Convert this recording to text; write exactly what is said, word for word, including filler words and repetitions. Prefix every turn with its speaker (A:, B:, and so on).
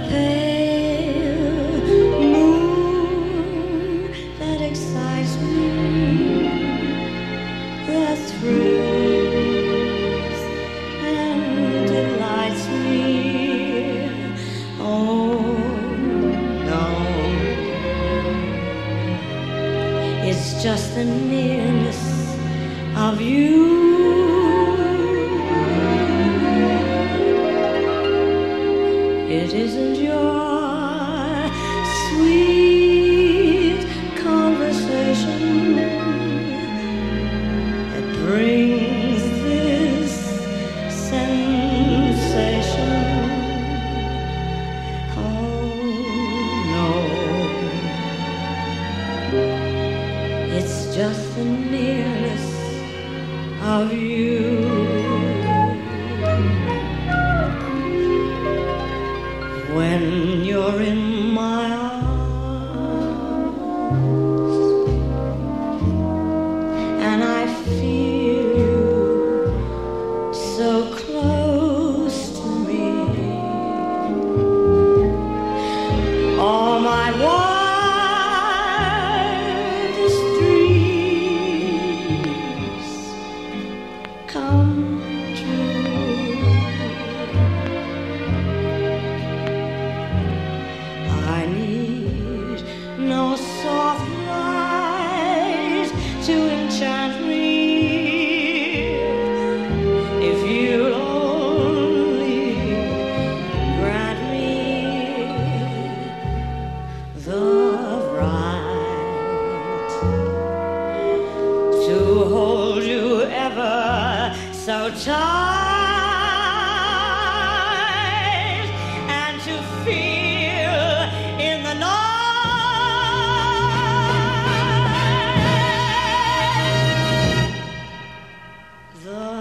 A: pale moon that excites me, that thrills and delights me. Oh no, it's just the nearness of you. It isn't your sweet conversation that brings this sensation. Oh no, it's just the nearness of you. When you're in my arms and I feel you so close to me, all my wildest dreams come true. I need no soft light to enchant me. If you'll only grant me the right to hold you ever so tight and to feel in the night the